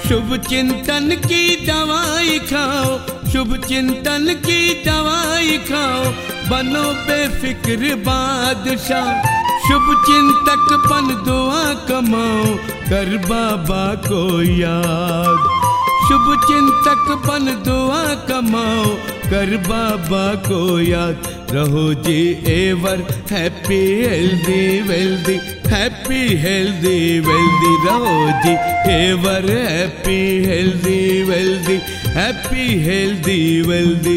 शुभ चिंतन की दवाई खाओ, शुभ चिंतन की दवाई खाओ, बनो बेफिक्र बादशाह। शुभ चिंतक बन दुआ कमाओ, कर बाबा को याद। शुभ चिंतक बन दुआ कमाओ, कर बाबा को याद। रहो जी ever happy healthy wealthy, happy healthy wealthy. रहो जी ever happy healthy wealthy, happy healthy wealthy.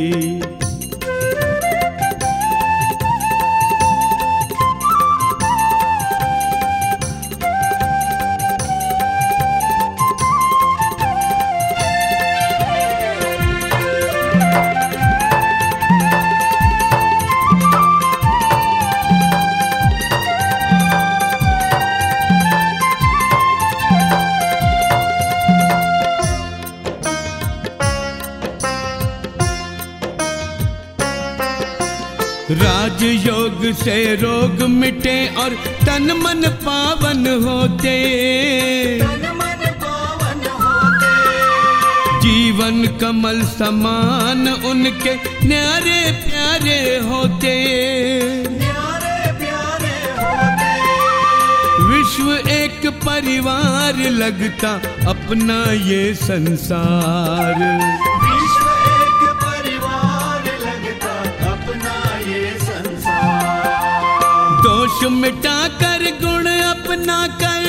राजयोग से रोग मिटे और तन मन पावन होते, तन मन पावन होते। जीवन कमल समान उनके न्यारे प्यारे होते, न्यारे प्यारे होते। विश्व एक परिवार लगता अपना ये संसार। विश्व एक परिवार लगता अपना ये संसार। दोष मिटा कर गुण अपना कर,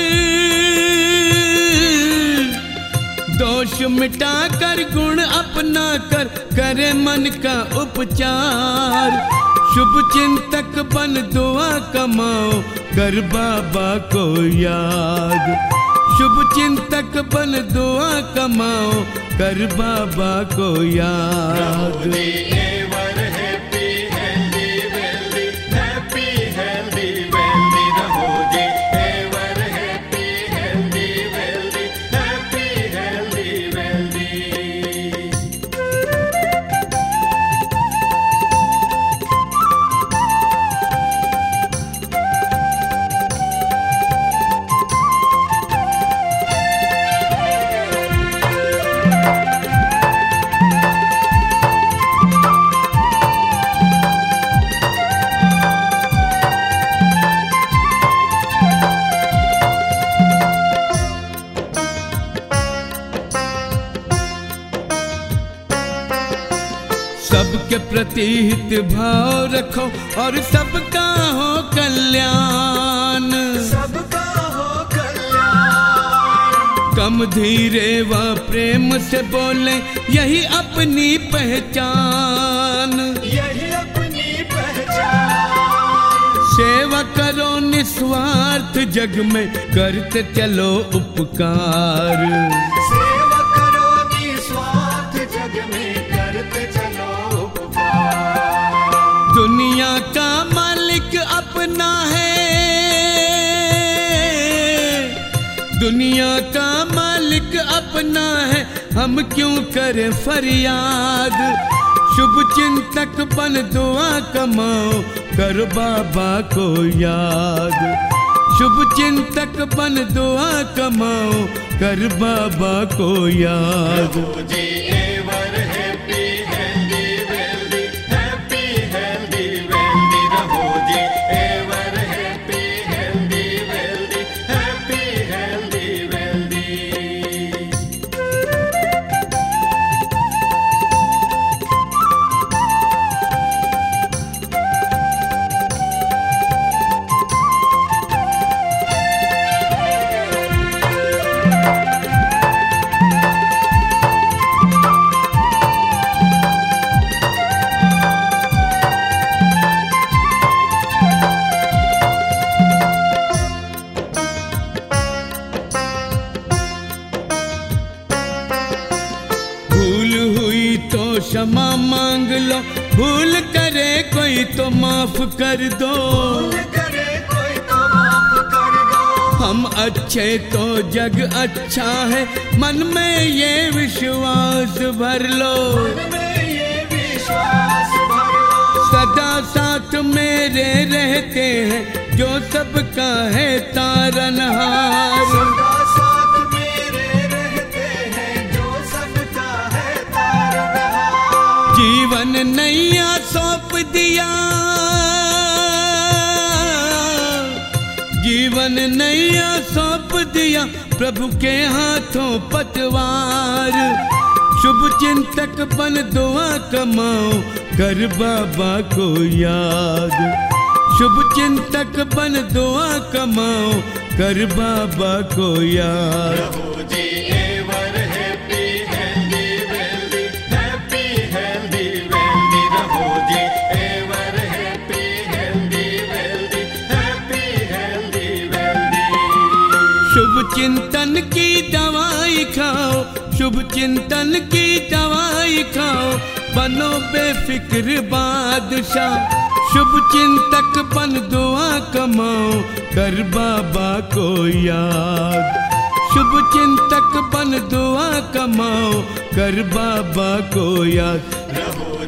दोष मिटा कर गुण अपना कर, करे मन का उपचार। शुभ चिंतक बन दुआ कमाओ, कर बाबा को याद। शुभ चिंतक बन दुआ कमाओ, कर बाबा को याद। सबके प्रति हित भाव रखो और सबका हो कल्याण, सबका हो कल्याण। कम धीरे व प्रेम से बोले यही अपनी पहचान, यही अपनी पहचान। सेवा करो निस्वार्थ जग में, करते चलो उपकार। सेवा करो निस्वार्थ जग में, करते चलो उपकार। दुनिया का मालिक अपना है, दुनिया का मालिक अपना है, हम क्यों करें फरियाद। शुभ चिंतक बन दुआ कमाओ, कर बाबा को याद। शुभ चिंतक बन दुआ कमाओ, कर बाबा को याद। क्षमा मांग लो, भूल करे कोई तो माफ कर दो। हम अच्छे तो जग अच्छा है, मन में ये विश्वास भर लो। सदा साथ मेरे रहते हैं, जो सबका है तारनहार। जीवन नैया सौंप दिया, जीवन नैया सौंप दिया, प्रभु के हाथों पतवार। शुभ चिंतक बन दुआ कमाओ, कर बाबा को याद। शुभ चिंतक बन दुआ कमाओ, कर बाबा को याद। प्रभु जी ever happy healthy wealthy, happy healthy wealthy. प्रभु जी ever happy healthy wealthy, happy healthy wealthy. शुभ चिंतन की दवाई खाओ, शुभ चिंतन की दवाई खाओ, बनो बेफिक्र बादशाह। शुभ चिंतक बन दुआ कमाओ, कर बाबा को याद। शुभ चिंतक बन दुआ कमाओ, कर बाबा को याद। प्रभु